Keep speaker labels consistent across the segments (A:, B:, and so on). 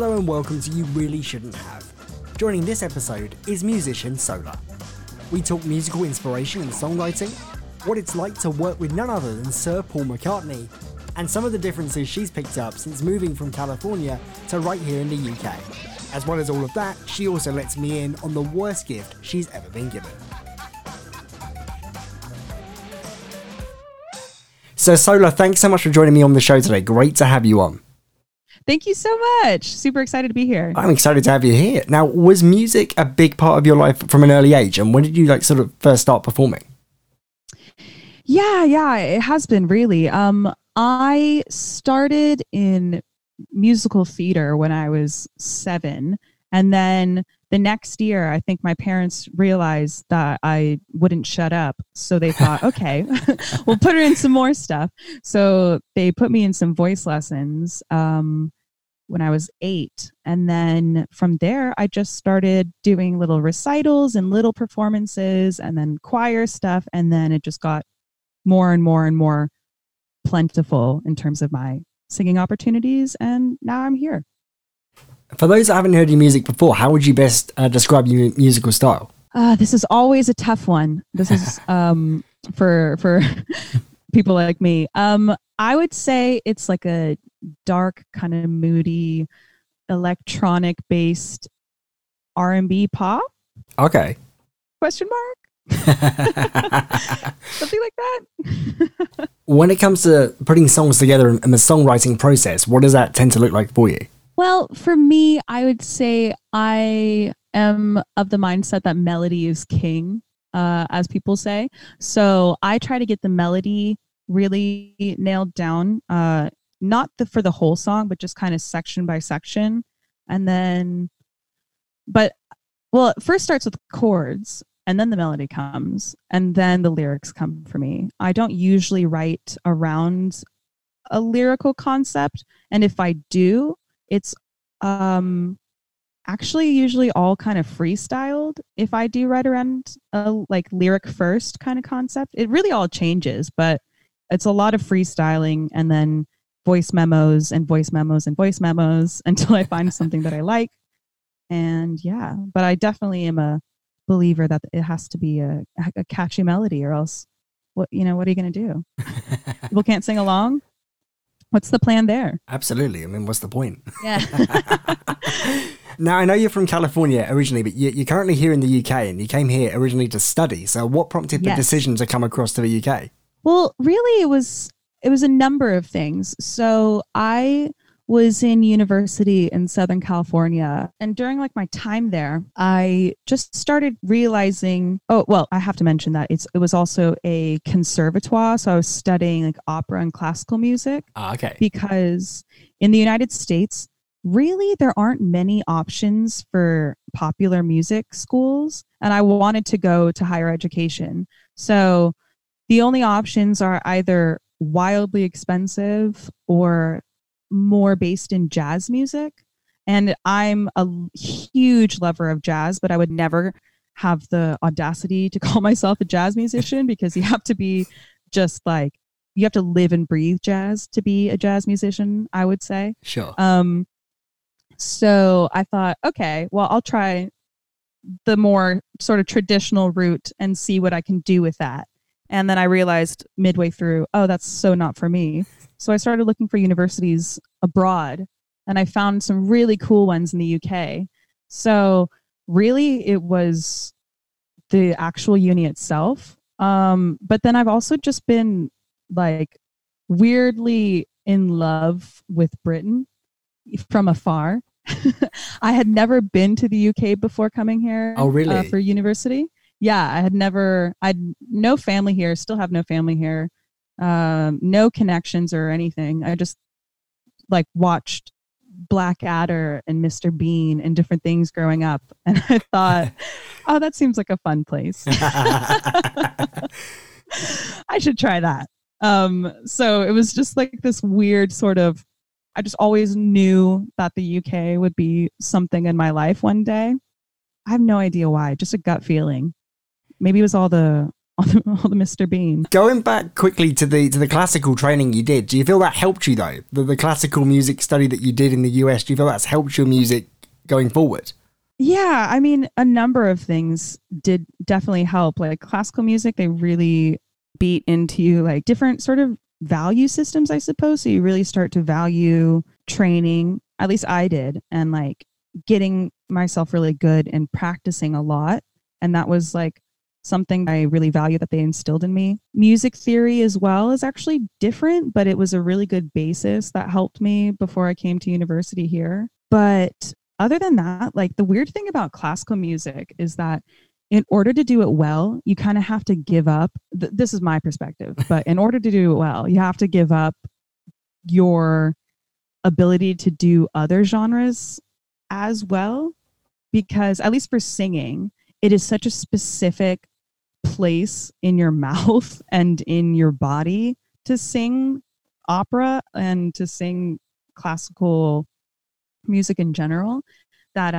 A: Hello and welcome to You Really Shouldn't Have. Joining this episode is musician Solar. We talk musical inspiration and songwriting, what it's like to work with none other than Sir Paul McCartney, and some of the differences she's picked up since moving from California to right here in the UK. As well as all of that, she also lets me in on the worst gift she's ever been given. So Solar, thanks so much for joining me on the show today. Great to have you on.
B: Thank you so much. Super excited to be here.
A: I'm excited to have you here. Now, was music a big part of your life from an early age? And when did you sort of first start performing?
B: Yeah, it has been really. I started in musical theater when I was 7. And then the next year, I think my parents realized that I wouldn't shut up. So they thought, okay, we'll put her in some more stuff. So they put me in some voice lessons when I was 8. And then from there, I just started doing little recitals and little performances and then choir stuff. And then it just got more and more and more plentiful in terms of my singing opportunities. And now I'm here.
A: For those that haven't heard your music before, how would you best describe your musical style?
B: This is always a tough one. This is for people like me. I would say it's like a dark, kind of moody, electronic-based R&B pop.
A: Okay.
B: Question mark? Something like that.
A: When it comes to putting songs together in the songwriting process, what does that tend to look like for you?
B: Well, for me, I would say I am of the mindset that melody is king, as people say. So I try to get the melody really nailed down, not for the whole song, but just kind of section by section. And then, it first starts with chords, and then the melody comes, and then the lyrics come for me. I don't usually write around a lyrical concept, and if I do, it's actually usually all kind of freestyled. If I do write around a lyric first kind of concept, it really all changes, but it's a lot of freestyling and then voice memos and voice memos and voice memos until I find something that I like. And yeah, but I definitely am a believer that it has to be a catchy melody, or else what are you going to do? People can't sing along. What's the plan there?
A: Absolutely. I mean, what's the point?
B: Yeah.
A: Now, I know you're from California originally, but you're currently here in the UK, and you came here originally to study. So what prompted the decision to come across to the UK?
B: Well, really, it was a number of things. So I was in university in Southern California, and during my time there, I just started realizing, I have to mention that it was also a conservatoire. So I was studying opera and classical music.
A: Okay.
B: Because in the United States, really, there aren't many options for popular music schools, and I wanted to go to higher education. So the only options are either wildly expensive or more based in jazz music. And I'm a huge lover of jazz, but I would never have the audacity to call myself a jazz musician, because you have to be just you have to live and breathe jazz to be a jazz musician, I would say.
A: Sure.
B: So I thought, okay, well, I'll try the more sort of traditional route and see what I can do with that. And then I realized midway through, that's so not for me. So I started looking for universities abroad, and I found some really cool ones in the UK. So really, it was the actual uni itself. But then I've also just been weirdly in love with Britain from afar. I had never been to the UK before coming here.
A: Oh, really?
B: For university. Yeah, I'd no family here, still have no family here, no connections or anything. I just watched Blackadder and Mr. Bean and different things growing up. And I thought, that seems like a fun place. I should try that. So it was just this weird sort of, I just always knew that the UK would be something in my life one day. I have no idea why, just a gut feeling. Maybe it was all the all the Mr. Bean.
A: Going back quickly to the classical training you did, do you feel that helped you though? The classical music study that you did in the US, do you feel that's helped your music going forward?
B: Yeah, I mean, a number of things did definitely help. Like classical music, they really beat into you like different sort of value systems, I suppose. So you really start to value training, at least I did, and like getting myself really good and practicing a lot. And that was like something I really value that they instilled in me. Music theory as well is actually different, but it was a really good basis that helped me before I came to university here. But other than that, like the weird thing about classical music is that in order to do it well, you kind of have to give up. This is my perspective, but in order to do it well, you have to give up your ability to do other genres as well, because at least for singing, it is such a specific place in your mouth and in your body to sing opera and to sing classical music in general that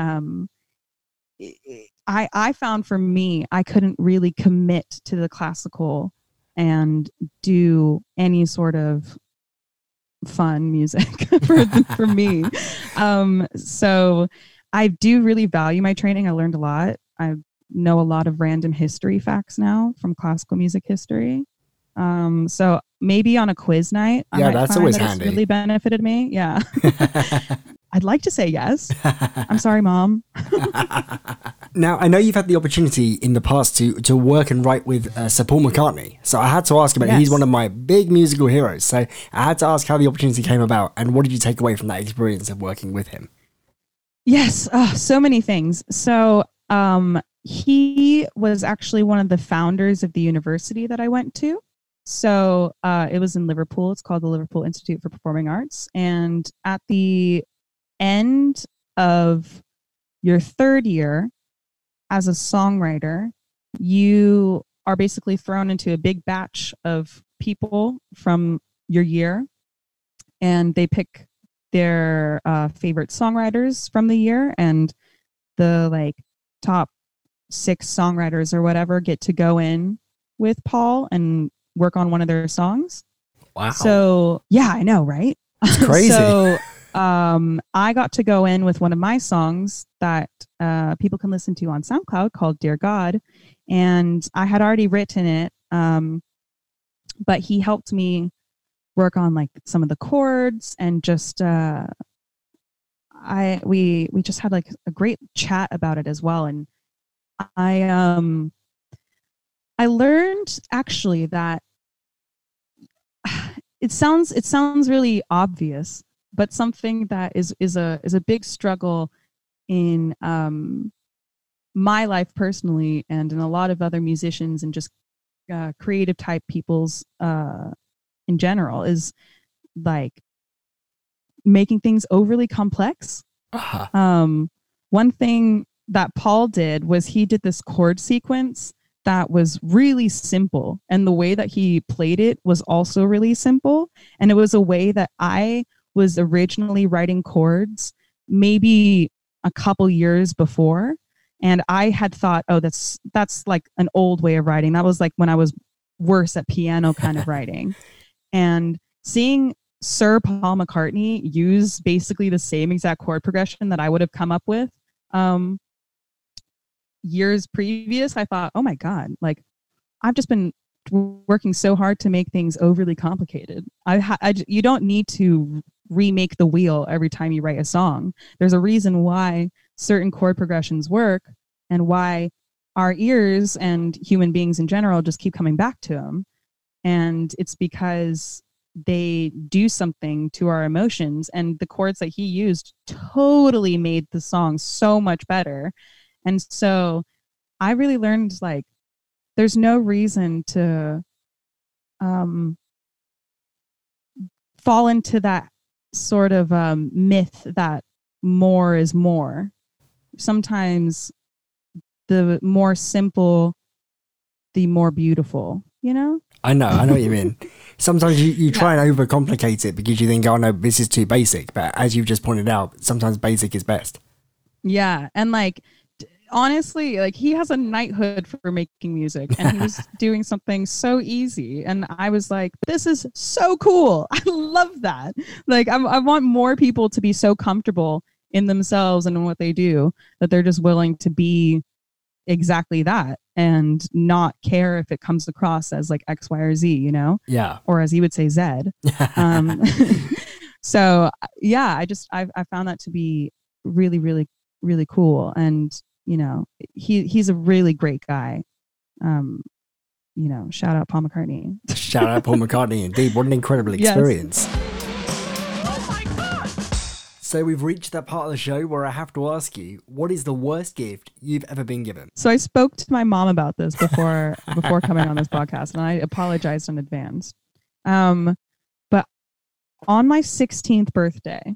B: I found for me, I couldn't really commit to the classical and do any sort of fun music for me. So I do really value my training. I learned a lot. I know a lot of random history facts now from classical music history. So maybe on a quiz night, I might
A: that's
B: find
A: always
B: that
A: handy.
B: It's really benefited me. Yeah. I'd like to say yes. I'm sorry, Mom.
A: Now, I know you've had the opportunity in the past to work and write with Sir Paul McCartney. So I had to ask about it. He's one of my big musical heroes. So I had to ask how the opportunity came about and what did you take away from that experience of working with him?
B: Yes. So many things. So he was actually one of the founders of the university that I went to. So it was in Liverpool. It's called the Liverpool Institute for Performing Arts. And at the end of your third year as a songwriter, you are basically thrown into a big batch of people from your year, and they pick their favorite songwriters from the year, and the like top 6 songwriters or whatever get to go in with Paul and work on one of their songs.
A: Wow.
B: So yeah, I know, right?
A: It's crazy.
B: So I got to go in with one of my songs that people can listen to on SoundCloud called Dear God. And I had already written it, but he helped me work on like some of the chords and just we just had like a great chat about it as well. And I learned actually that it sounds really obvious, but something that is a big struggle in my life personally, and in a lot of other musicians and just creative type people's in general, is like making things overly complex. One thing that Paul did was he did this chord sequence that was really simple, and the way that he played it was also really simple, and it was a way that I was originally writing chords maybe a couple years before, and I had thought, oh, that's like an old way of writing. That was like when I was worse at piano kind of writing. And seeing Sir Paul McCartney use basically the same exact chord progression that I would have come up with years previous, I thought, oh my God, like I've just been working so hard to make things overly complicated. You don't need to remake the wheel every time you write a song. There's a reason why certain chord progressions work and why our ears and human beings in general just keep coming back to them. And it's because they do something to our emotions, and the chords that he used totally made the song so much better. And so I really learned, like, there's no reason to fall into that sort of myth that more is more. Sometimes the more simple, the more beautiful, you know?
A: I know what you mean. Sometimes you try and overcomplicate it because you think, oh no, this is too basic. But as you've just pointed out, sometimes basic is best.
B: Yeah. And like, honestly, like he has a knighthood for making music, and he was doing something so easy, and I was like, this is so cool. I love that. Like I want more people to be so comfortable in themselves and in what they do that they're just willing to be exactly that and not care if it comes across as like X, Y, or Z, you know?
A: Yeah.
B: Or as he would say, Z. So yeah, I found that to be really, really, really cool. And, you know, he's a really great guy. You know, shout out Paul McCartney.
A: Shout out Paul McCartney, indeed. What an incredible experience.
B: Yes.
A: So we've reached that part of the show where I have to ask you, what is the worst gift you've ever been given?
B: So I spoke to my mom about this before coming on this podcast, and I apologized in advance. But on my 16th birthday,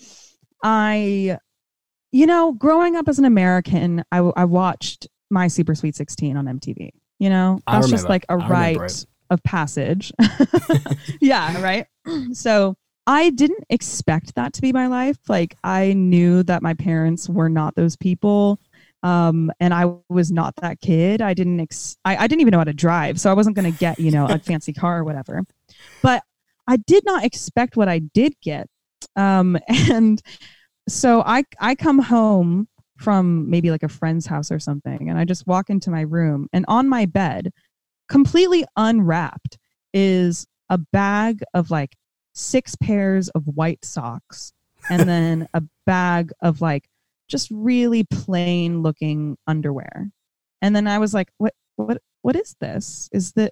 B: you know, growing up as an American, I watched My Super Sweet 16 on MTV. You know, that's just like a rite of passage. Yeah, right? So I didn't expect that to be my life. Like, I knew that my parents were not those people. And I was not that kid. I didn't even know how to drive. So I wasn't going to get, you know, a fancy car or whatever. But I did not expect what I did get. And so I come home from maybe like a friend's house or something, and I just walk into my room, and on my bed, completely unwrapped, is a bag of like 6 pairs of white socks, and then a bag of like just really plain looking underwear. And then I was like, what is this? Is that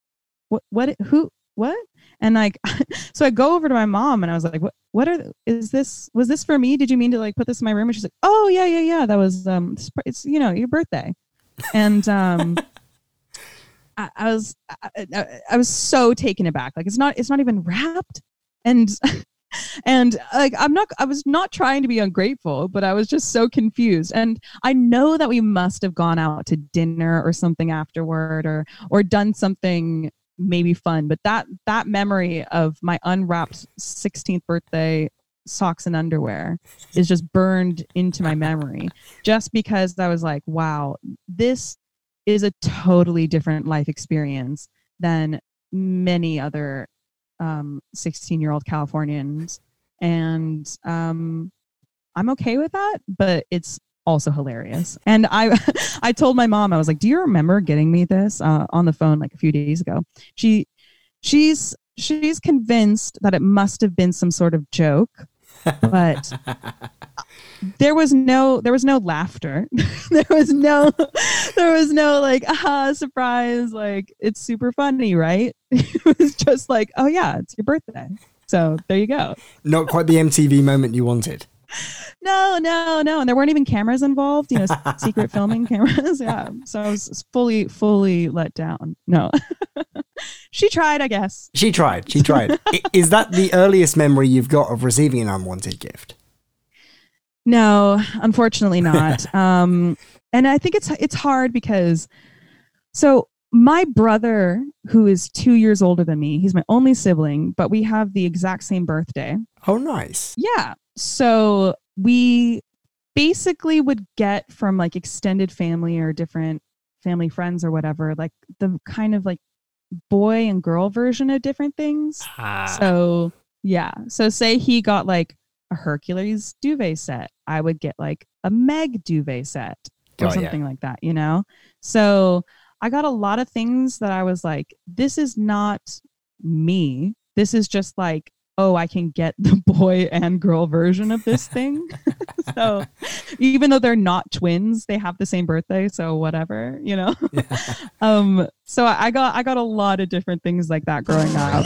B: what? And like, so I go over to my mom and I was like, was this for me? Did you mean to like put this in my room? And she's like, oh yeah. That was, it's, you know, your birthday. And, I was so taken aback. Like, it's not even wrapped. And like, I was not trying to be ungrateful, but I was just so confused. And I know that we must have gone out to dinner or something afterward, or done something maybe fun, but that memory of my unwrapped 16th birthday socks and underwear is just burned into my memory, just because I was like, wow, this is a totally different life experience than many other 16-year-old Californians. And I'm okay with that, but it's also hilarious. And I told my mom, I was like, do you remember getting me this on the phone like a few days ago? She's convinced that it must have been some sort of joke, but there was no laughter. there was no like, surprise, like, it's super funny, right? It was just like, oh yeah, it's your birthday, so there you go.
A: Not quite the MTV moment you wanted.
B: No. And there weren't even cameras involved, you know, secret filming cameras. Yeah. So I was fully let down. No. She tried, I guess. She tried. Is that the earliest memory you've got of receiving an unwanted gift? No, unfortunately not. And I think it's hard because, so my brother, who is 2 years older than me, he's my only sibling, but we have the exact same birthday.
A: Oh, nice.
B: Yeah. So we basically would get from like extended family or different family friends or whatever, like the kind of like boy and girl version of different things. So yeah. So say he got like a Hercules duvet set, I would get like a Meg duvet set or something like that, you know? So I got a lot of things that I was like, this is not me. This is just like, oh, I can get the boy and girl version of this thing. So even though they're not twins, they have the same birthday. So whatever, you know? So I got a lot of different things like that growing up.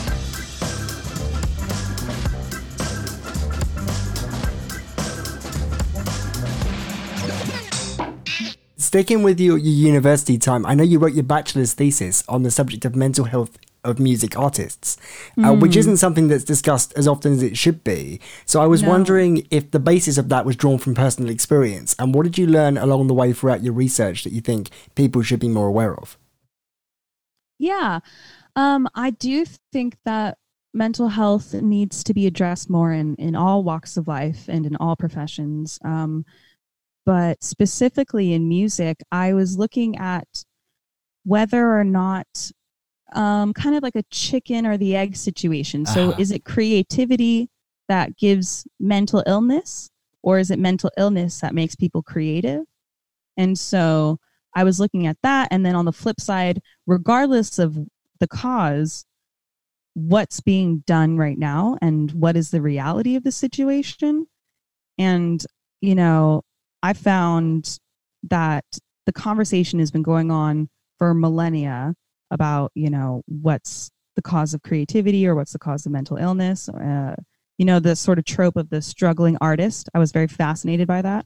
A: Sticking with your university time, I know you wrote your bachelor's thesis on the subject of mental health of music artists, which isn't something that's discussed as often as it should be. So I was wondering if the basis of that was drawn from personal experience, and what did you learn along the way throughout your research that you think people should be more aware of? Yeah, I do think that mental health needs to be addressed more in all walks of life and in all professions.
B: But specifically in music, I was looking at whether or not kind of like a chicken or the egg situation. So is it creativity that gives mental illness, or is it mental illness that makes people creative? And so I was looking at that. And then on the flip side, regardless of the cause, what's being done right now and what is the reality of the situation? And, you know, I found that the conversation has been going on for millennia about, you know, what's the cause of creativity or what's the cause of mental illness. You know, the sort of trope of the struggling artist. I was very fascinated by that.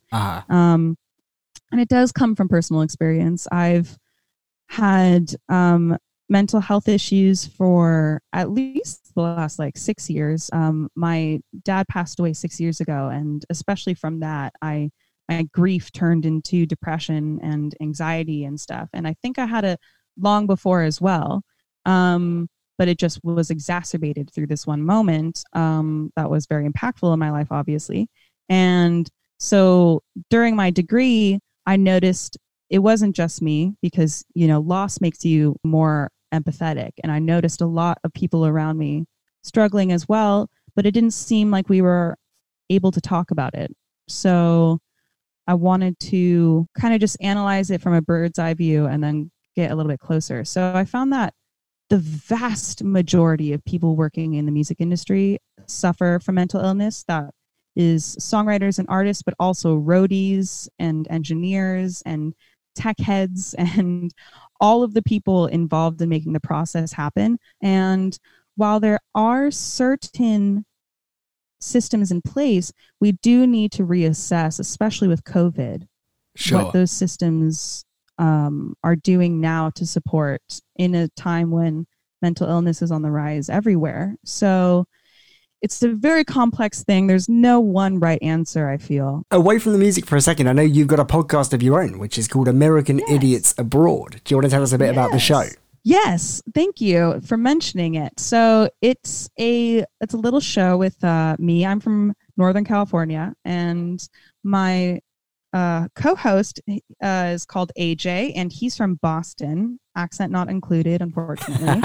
B: And it does come from personal experience. I've had mental health issues for at least the last like 6 years. My dad passed away 6 years ago, and especially from that, my grief turned into depression and anxiety and stuff. And I think I had it long before as well, but it just was exacerbated through this one moment that was very impactful in my life, obviously. And so during my degree, I noticed it wasn't just me, because, you know, loss makes you more empathetic. And I noticed a lot of people around me struggling as well, but it didn't seem like we were able to talk about it. So I wanted to kind of just analyze it from a bird's eye view and then get a little bit closer. So I found that the vast majority of people working in the music industry suffer from mental illness. That is songwriters and artists, but also roadies and engineers and tech heads and all of the people involved in making the process happen. And while there are certain systems in place, we do need to reassess, especially with COVID, what those systems are doing now to support in a time when mental illness is on the rise everywhere. So it's a very complex thing. There's no one right answer, I feel.
A: Away from the music for a second, I know you've got a podcast of your own, which is called American Idiots Abroad. Do you want to tell us a bit about the show?
B: Yes, thank you for mentioning it. So it's a little show with me. I'm from Northern California, and my co-host is called AJ, and he's from Boston. Accent not included, unfortunately.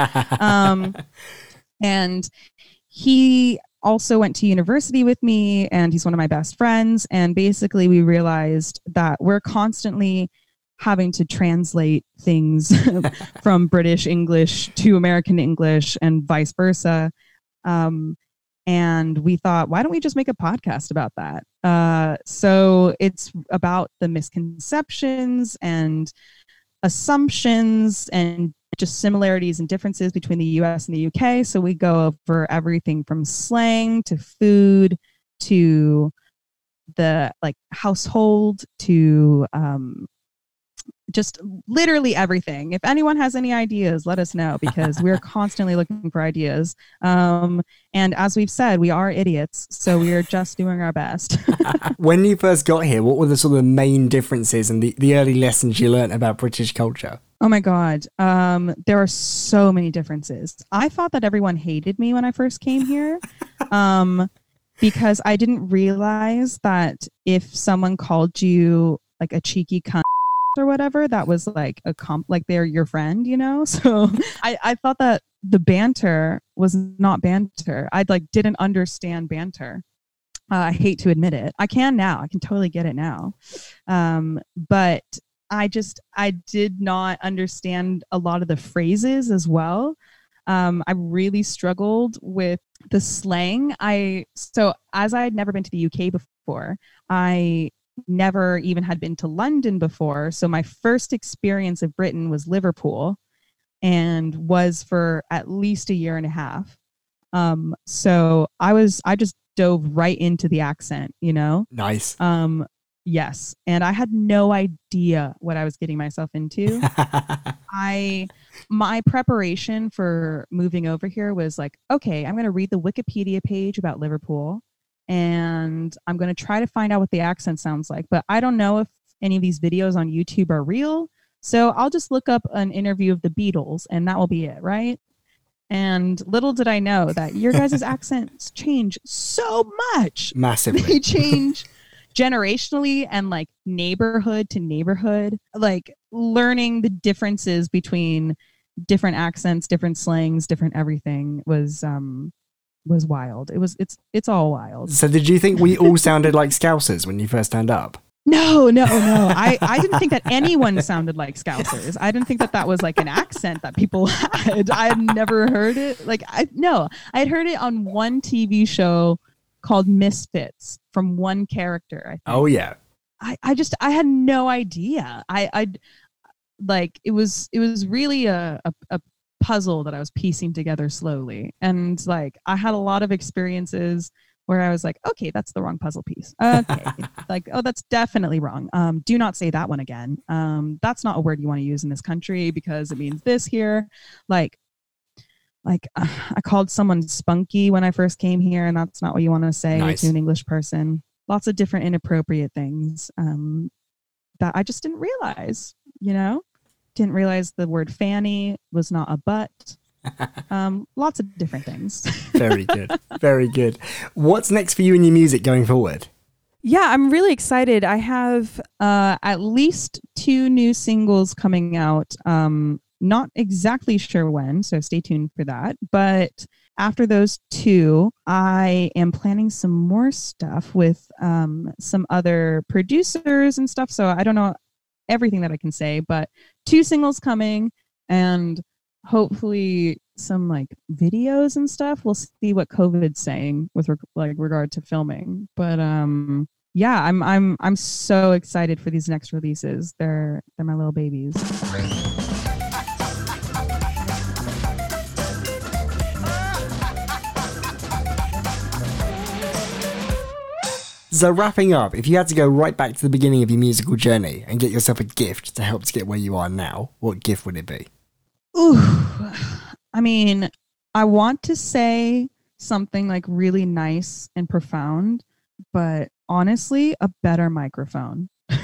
B: And he also went to university with me, and he's one of my best friends. And basically we realized that we're constantly having to translate things from British English to American English and vice versa. And we thought, why don't we just make a podcast about that? So it's about the misconceptions and assumptions and just similarities and differences between the US and the UK. So we go over everything from slang to food to the like household to just literally everything. If anyone has any ideas, let us know, because we're constantly looking for ideas. And as we've said, we are idiots, so we are just doing our best.
A: When you first got here, what were the sort of main differences and the early lessons you learned about British culture?
B: Oh my God. There are so many differences. I thought that everyone hated me when I first came here. Because I didn't realize that if someone called you like a cheeky cunt or whatever, that was like like they're your friend, you know? So I thought that the banter was not banter. I didn't understand banter. I hate to admit it. I can now. I can totally get it now. But I did not understand a lot of the phrases as well. I really struggled with the slang. So as I had never been to the UK before, I never even had been to London before. So my first experience of Britain was Liverpool, and was for at least a year and a half. So I just dove right into the accent, you know?
A: Nice.
B: Yes. And I had no idea what I was getting myself into. My preparation for moving over here was like, okay, I'm going to read the Wikipedia page about Liverpool, and I'm going to try to find out what the accent sounds like. But I don't know if any of these videos on YouTube are real. So I'll just look up an interview of the Beatles, and that will be it, right? And little did I know that your guys' accents change so much.
A: Massively.
B: They change generationally and like neighborhood to neighborhood, like learning the differences between different accents, different slangs, different everything was wild. It's all wild.
A: So did you think we all sounded like Scousers when you first turned up?
B: No. I didn't think that anyone sounded like Scousers. I didn't think that was like an accent that people had. I had never heard it. Like, I had heard it on one TV show called Misfits from one character, I think.
A: Oh, yeah.
B: I had no idea. It was really a puzzle that I was piecing together slowly. And like, I had a lot of experiences where I was like, okay, that's the wrong puzzle piece. Okay. Like, oh, that's definitely wrong. Do not say that one again. That's not a word you want to use in this country because it means this here. I called someone spunky when I first came here, and that's not what you want to say to an English person. Lots of different inappropriate things that I just didn't realize, Didn't realize the word fanny was not a butt. Lots of different things.
A: Very good. Very good. What's next for you in your music going forward?
B: Yeah, I'm really excited. I have at least 2 new singles coming out. Not exactly sure when, so stay tuned for that. But after those 2, I am planning some more stuff with some other producers and stuff. So I don't know everything that I can say, but 2 singles coming and hopefully some like videos and stuff. We'll see what COVID's saying with regard to filming. But yeah, I'm so excited for these next releases. They're my little babies.
A: So wrapping up, if you had to go right back to the beginning of your musical journey and get yourself a gift to help to get where you are now, what gift would it be?
B: Ooh, I mean, I want to say something like really nice and profound, but honestly, a better microphone.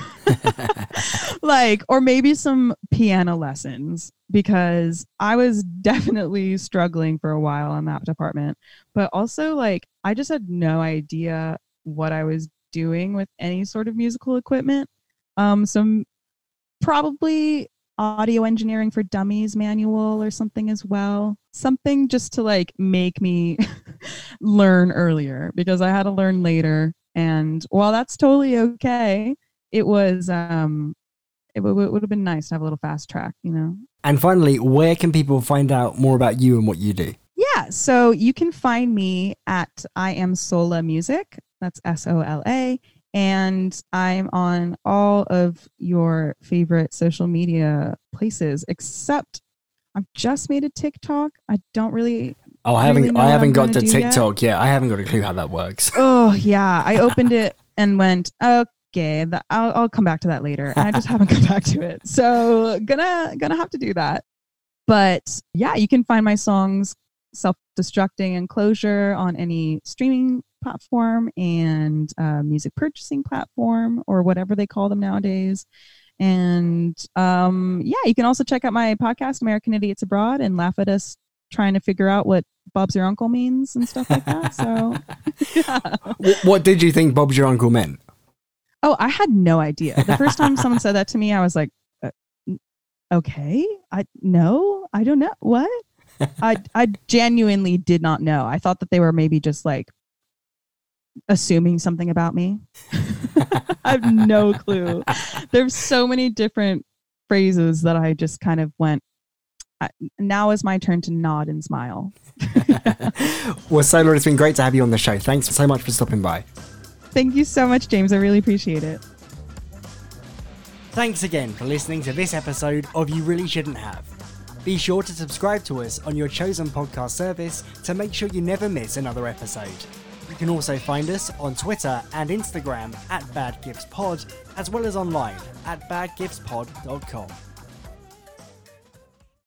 B: Or maybe some piano lessons, because I was definitely struggling for a while in that department. But also, I just had no idea what I was doing with any sort of musical equipment. So probably audio engineering for dummies manual or something as well. Something just to make me learn earlier, because I had to learn later. And while that's totally okay, it was it would have been nice to have a little fast track,
A: And finally, where can people find out more about you and what you do?
B: Yeah, so you can find me at I Am Sola Music. That's SOLA. And I'm on all of your favorite social media places, except I've just made a TikTok. I don't really.
A: Oh, I haven't got to TikTok yet. I haven't got a clue how that works.
B: Oh yeah, I opened it and went, okay, I'll come back to that later. And I just haven't come back to it. So gonna have to do that. But yeah, you can find my songs Self-Destructing and Closure on any streaming platform and music purchasing platform, or whatever they call them nowadays. And you can also check out my podcast, American Idiots Abroad, and laugh at us trying to figure out what Bob's Your Uncle means and stuff like that. So yeah.
A: What did you think Bob's Your Uncle meant?
B: Oh, I had no idea. The first time someone said that to me, I was like, okay, I don't know. What? I genuinely did not know. I thought that they were maybe just assuming something about me. I have no clue. There's so many different phrases that I just kind of went, now is my turn to nod and smile.
A: Well, Sola, it's been great to have you on the show. Thanks so much for stopping by.
B: Thank you so much, James. I really appreciate it.
A: Thanks again for listening to this episode of You Really Shouldn't Have. Be sure to subscribe to us on your chosen podcast service to make sure you never miss another episode. You can also find us on Twitter and Instagram at BadGiftsPod, as well as online at badgiftspod.com.